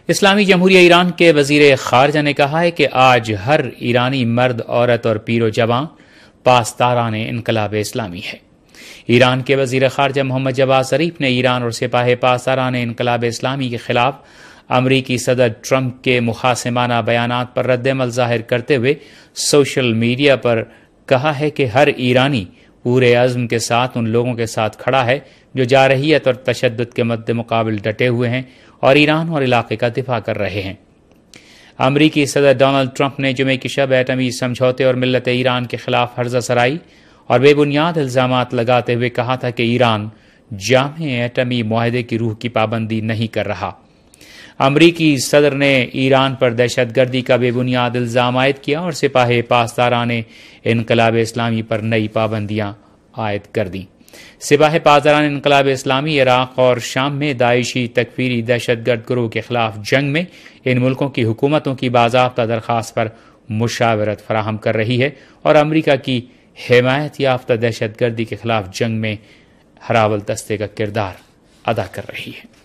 اسلامی جمہوریہ ایران کے وزیر خارجہ نے کہا ہے کہ آج ہر ایرانی مرد، عورت اور پیر و جوان پاسداران انقلاب اسلامی ہے۔ ایران کے وزیر خارجہ محمد جواد ظریف نے ایران اور سپاہ پاسداران انقلاب اسلامی کے خلاف امریکی صدر ٹرمپ کے مخاصمانہ بیانات پر رد عمل ظاہر کرتے ہوئے سوشل میڈیا پر کہا ہے کہ ہر ایرانی پورے عزم کے ساتھ ان لوگوں کے ساتھ کھڑا ہے جو جارحیت اور تشدد کے مد مقابل ڈٹے ہوئے ہیں اور ایران اور علاقے کا دفاع کر رہے ہیں۔ امریکی صدر ڈونلڈ ٹرمپ نے جمعے کی شب ایٹمی سمجھوتے اور ملت ایران کے خلاف ہرزہ سرائی اور بے بنیاد الزامات لگاتے ہوئے کہا تھا کہ ایران جامع ایٹمی معاہدے کی روح کی پابندی نہیں کر رہا۔ امریکی صدر نے ایران پر دہشت گردی کا بے بنیاد الزام عائد کیا اور سپاہ پاسداران انقلاب اسلامی پر نئی پابندیاں عائد کر دیں۔ سپاہ پاسداران انقلاب اسلامی عراق اور شام میں داعشی تکفیری دہشت گرد گروہ کے خلاف جنگ میں ان ملکوں کی حکومتوں کی باضابطہ درخواست پر مشاورت فراہم کر رہی ہے اور امریکہ کی حمایت یافتہ دہشت گردی کے خلاف جنگ میں ہراول دستے کا کردار ادا کر رہی ہے۔